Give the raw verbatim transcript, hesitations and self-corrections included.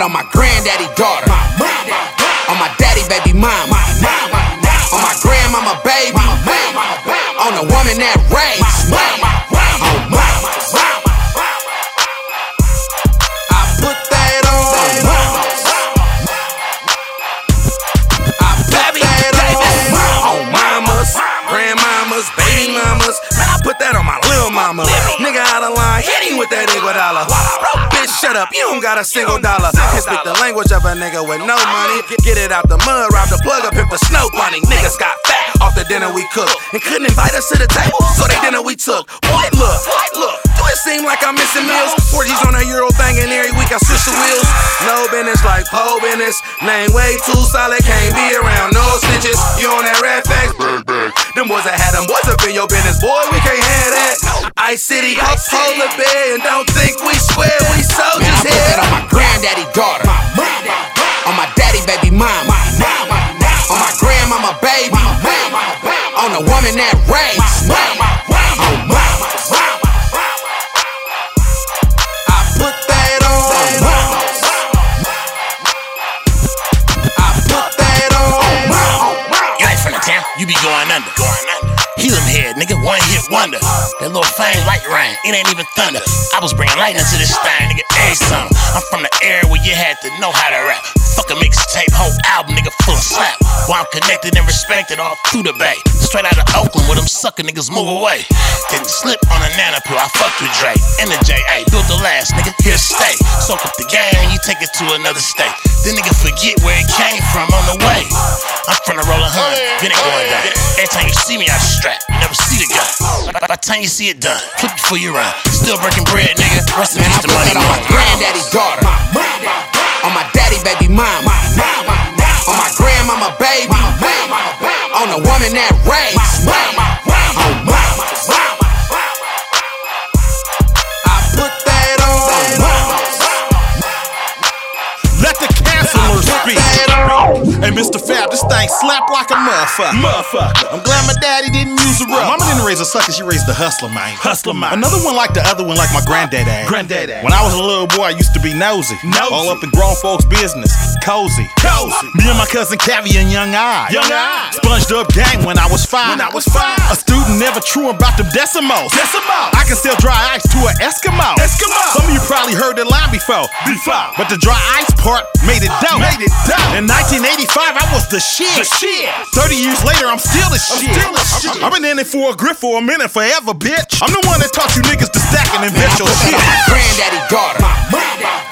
on my granddaddy daughter, on my daddy baby mama, on my grandmama baby, on the woman that raised me, on my. I put that on. I put that on. On mamas, grandmamas, baby mamas. Man, I put that on my little mama. Nigga out of line, hit him with that Iguodala. Bitch, shut up, you don't got a single dollar. Can speak the language of a nigga with no money. Get it out the mud, rob the plug up, pimp the snow bunny. Niggas got fat off the dinner we cooked and couldn't invite us to the table, so they dinner we took. Boy, look, look, do it seem like I'm missing meals? four G's on a Euro thing and every week I switch the wheels. No business like pole business. Name way too solid, can't be around no snitches. You on that red facts? Them boys that had them boys up in your business, boy, we can't have that. Ice City, up polar bear, and don't think we swear we soldiers. Man, I put that on my granddaddy daughter, on my daddy baby mama, on my grandmama baby, on the woman that raised me, on my. I put that on. I put that on. You ain't from the town, you be going under. Helium head, nigga, one hit wonder. That little flame like rain, it ain't even thunder. I was bringing lightning to this thing, nigga, every summer. I'm from the area where you had to know how to rap. Fuck a mixtape, whole album, nigga, full of slap. While I'm connected and respected all through the bay. Straight out of Oakland, where them sucker niggas move away. Didn't slip on a nana pill, I fucked with Dre. And the J A, built the last, nigga, here to stay. Soak up the game, you take it to another state. Then nigga forget where it came from on the way. I'm from the roller hun, then it going down. Every time you see me out the strap, you never see the gun. By the time you see it done, flip before you run. Still breaking bread, nigga, rest in peace to money. On my granddaddy daughter, on my daddy baby mama, on my grandmama baby, on the woman that raised me, on my. I put that on. Let the cancelers speak. Hey, Mister Fab, this thing slap like a motherfucker. Motherfucker. I'm glad my daddy didn't use a rubber. Mama didn't raise a sucker, she raised the hustler, man. Hustler, man. Another one like the other one, like my granddad had. Granddad had. When I was a little boy, I used to be nosy. Nosy. All up in grown folks' business. Cozy. Cozy. Me and my cousin Cavi and Young Eye. Young Eye. Sponged up gang when I was five. When I was five. A student never true about them decimals. Decimals. I can sell dry ice to an Eskimo. Eskimo. Some of you probably heard that line before. Before. But the dry ice part made it dope. Made it dope. In nineteen eighty-five, I was the shit. The shit. thirty years later, I'm still the shit. I'm still the shit. I've been in it for a grip for a minute, forever, bitch. I'm the one that taught you niggas to stack and invest your shit. Granddaddy daughter,